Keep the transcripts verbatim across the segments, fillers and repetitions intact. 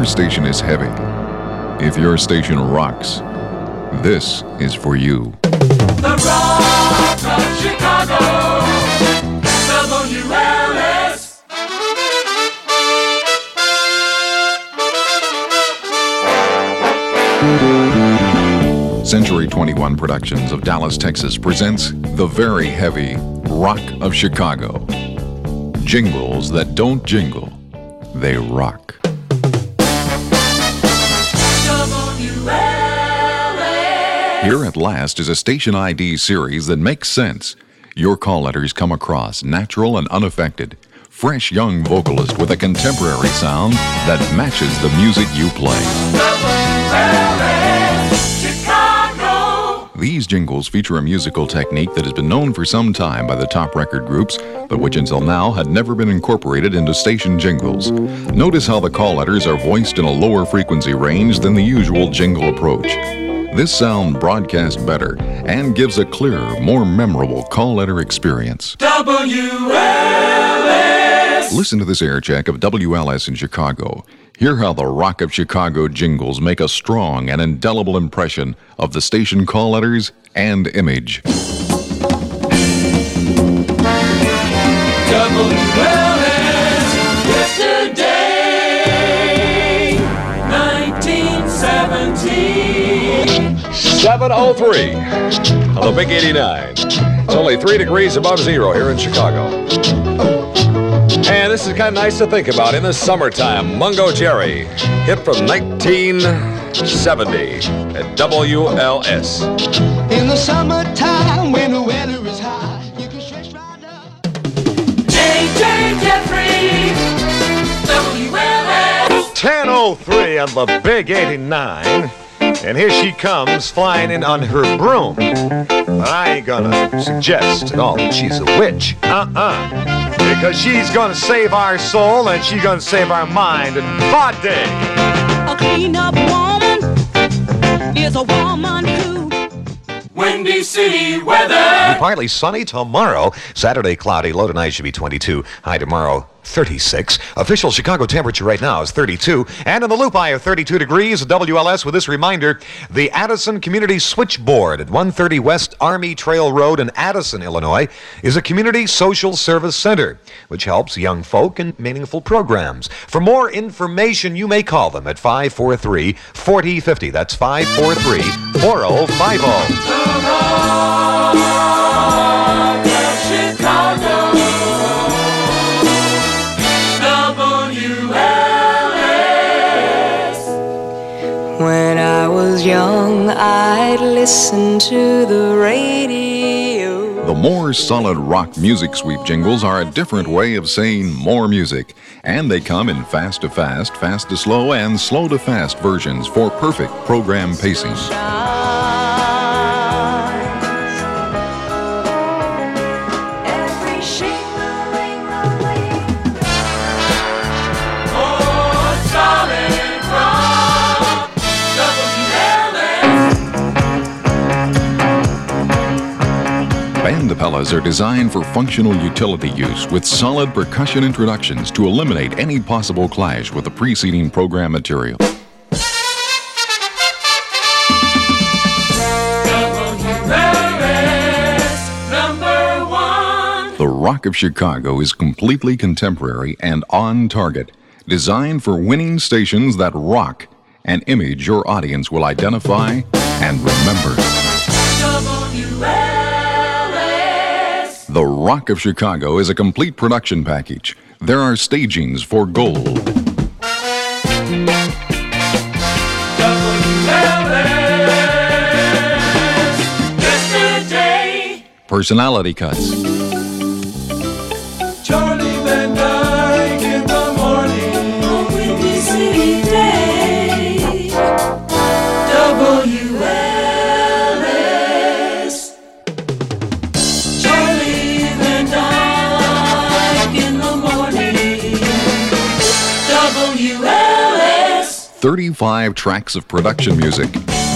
station is heavy, if your station rocks, this is for you. The Rock of Chicago, W L S. Century twenty-one Productions of Dallas, Texas presents the very heavy Rock of Chicago. Jingles that don't jingle, they rock. Here at last is a Station I D series that makes sense. Your call letters come across natural and unaffected. Fresh young vocalist with a contemporary sound that matches the music you play. Chicago. These jingles feature a musical technique that has been known for some time by the top record groups, but which until now had never been incorporated into station jingles. Notice how the call letters are voiced in a lower frequency range than the usual jingle approach. This sound broadcasts better and gives a clearer, more memorable call letter experience. W L S. Listen to this air check of W L S in Chicago. Hear how the Rock of Chicago jingles make a strong and indelible impression of the station call letters and image. W L S, yesterday, nineteen seventeen. seven oh three on the Big eighty-nine. It's only three degrees above zero here in Chicago. And this is kind of nice to think about in the summertime. Mungo Jerry, hit from nineteen seventy at W L S. In the summertime when the weather is high, you can stretch right up. J J Jeffrey, W L S. ten oh three on the Big eighty-nine. And here she comes flying in on her broom. But I ain't gonna suggest at all that she's a witch. Uh-uh. Because she's gonna save our soul and she's gonna save our mind and body. A clean-up woman is a woman who... Windy City weather. Partly sunny tomorrow. Saturday cloudy. Low tonight should be twenty-two. High tomorrow thirty-six. Official Chicago temperature right now is thirty-two. And in the Loop high of thirty-two degrees at W L S with this reminder, the Addison Community Switchboard at one thirty West Army Trail Road in Addison, Illinois, is a community social service center which helps young folk in meaningful programs. For more information, you may call them at five four three, four oh five oh. That's five four three, four oh five oh. The Rock of Chicago. When I was young, I'd listen to the radio. The more solid rock music sweep jingles are a different way of saying more music. And they come in fast to fast, fast to slow, and slow to fast versions for perfect program pacing. Bandapellas are designed for functional utility use with solid percussion introductions to eliminate any possible clash with the preceding program material. W L S number one. The Rock of Chicago is completely contemporary and on target, designed for winning stations that rock, an image your audience will identify and remember. W L S. The Rock of Chicago is a complete production package. There are stagings for gold, W L S. Yesterday. personality cuts, Charlie Van Dyke in the morning. A windy city day. W L S. Charlie Van Dyke in the morning. W L S. thirty-five tracks of production music,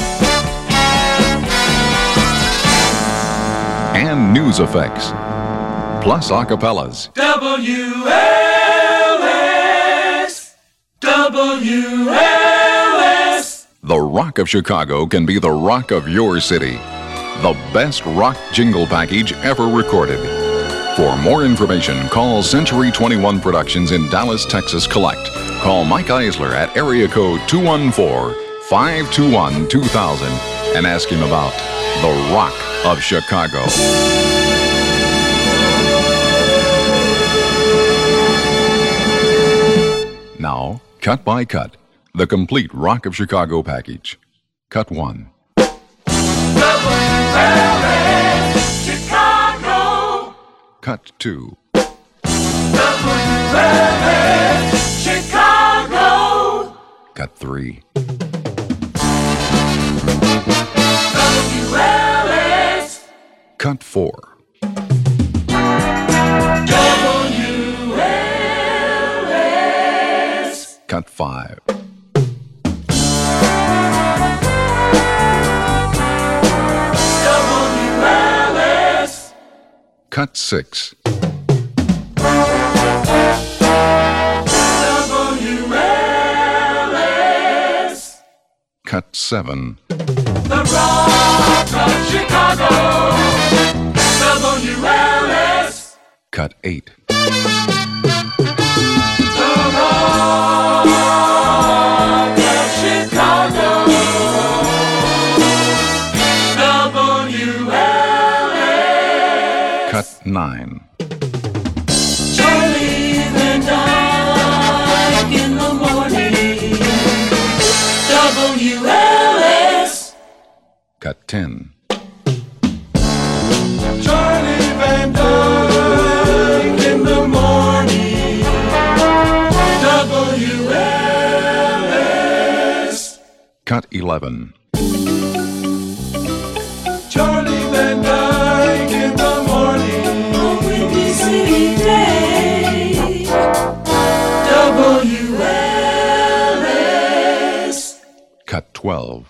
and news effects, plus acapellas. W L S. W W L S. The Rock of Chicago can be the rock of your city. The best rock jingle package ever recorded. For more information, call Century twenty-one Productions in Dallas, Texas Collect. Call Mike Eisler at area code two one four, five two one, two thousand and ask him about The Rock of Chicago. Now, cut by cut, the complete Rock of Chicago package. Cut one. W L S Chicago. Cut two. W L S Chicago. Cut three. W L S. Cut four. W L S. Cut five. W L S. Cut six. W L S. Cut seven. The Rock of Chicago. W L S. Cut eight. The Rock of Chicago. W L S. Cut nine. Charlie Van Dyke in the morning. W L S. Cut ten. Charlie Van Dyke in the morning. W L S. Cut eleven. Charlie Van Dyke in the morning. A windy city day. W L S. Cut twelve.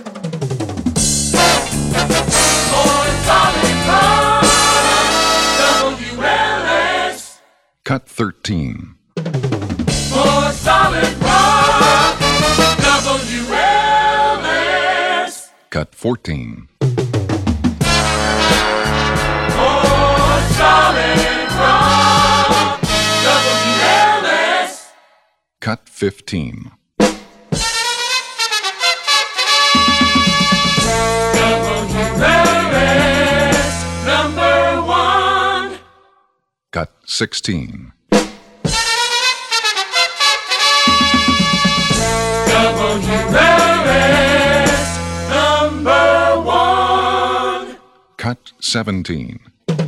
For solid rock. W L S. Cut thirteen. For solid rock. W L S. Cut fourteen. For solid rock. W L S. Cut fifteen. W L S. Number one. Cut sixteen. W L S. Number one. Cut seventeen.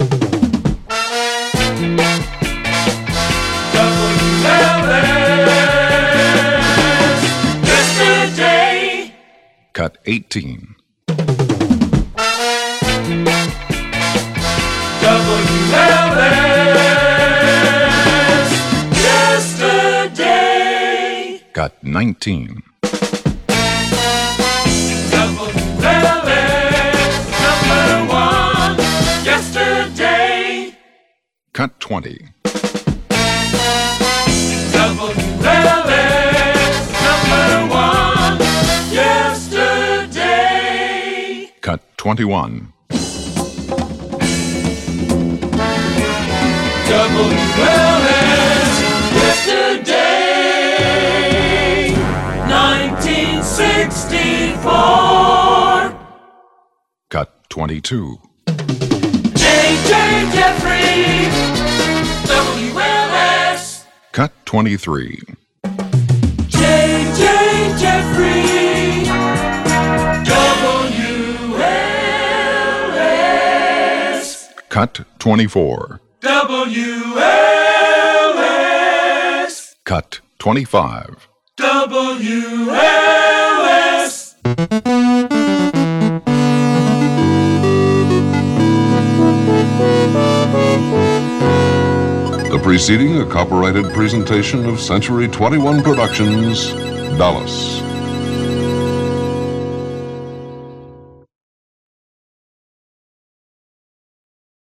W L S. Yesterday. Cut eighteen. W L S. Yesterday. Cut nineteen. W L S. Number one. Yesterday. Cut twenty. W L S. Number one. Yesterday. Cut twenty-one. W L S. Yesterday. nineteen sixty-four. Cut twenty-two. J J Jeffrey. W L S. Cut twenty-three. J J Jeffrey. W L S. Cut twenty-four. W L S. Cut twenty-five. W L S. The preceding a copyrighted presentation of Century twenty-one Productions, Dallas.